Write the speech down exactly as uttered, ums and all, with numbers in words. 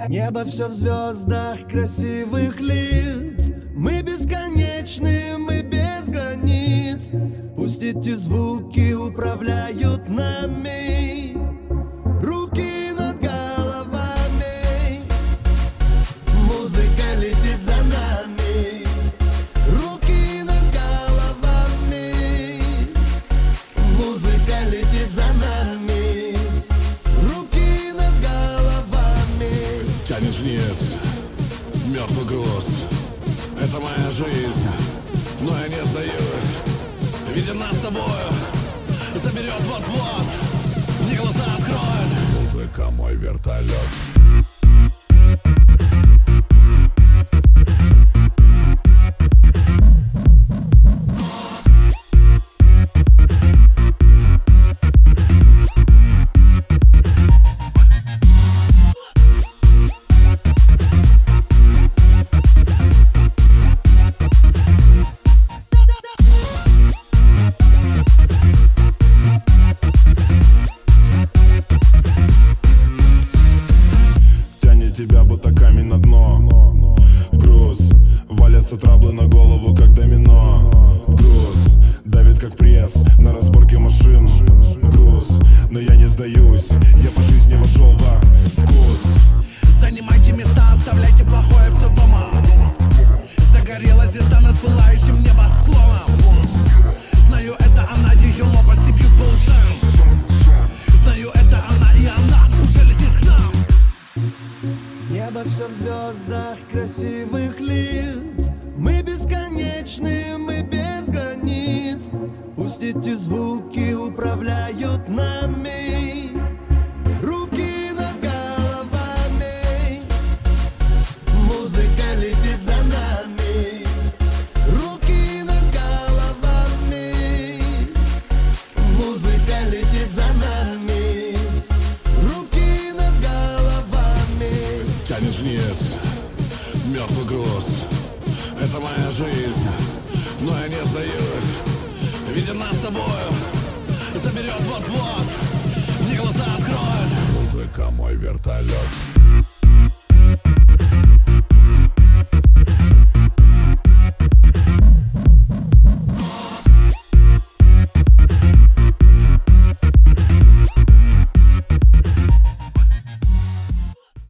Небо все в звездах красивых лиц. Мы бесконечны, мы без границ. Пусть эти звуки управляют нами. Руки над головами. Музыка летит за нами. Руки над головами. Музыка летит за нами. Руки над головами. Тянет вниз мертвый груз. Это моя жизнь, но я не сдаюсь. Видя нас с собою, заберет вот-вот. Мне глаза откроет. Музыка мой вертолет. Тебя будто камень на дно. Груз, валятся траблы на голову, как домино. Груз, давит как пресс на разборке машин. Груз, но я не сдаюсь, я по жизни вошел во вкус. Занимайте места, оставляйте плохое все дома. Загорелась звезда над пылающим небосклоном. Знаю, это она, ее лопасти бьют по ушам. Знаю, это она, и она уже летит к нам. Небо все в звездах красивых лиц. Мы бесконечны, мы без границ. Пусть эти звуки управляют нами. Руки над головами. Музыка летит за нами. Руки над головами. Музыка летит за нами. Руки над головами. Тянет вниз мертвый груз. Это моя жизнь, но я не сдаюсь. Видя нас с собою, заберет вот-вот. Мне глаза откроет. Музыка мой вертолет.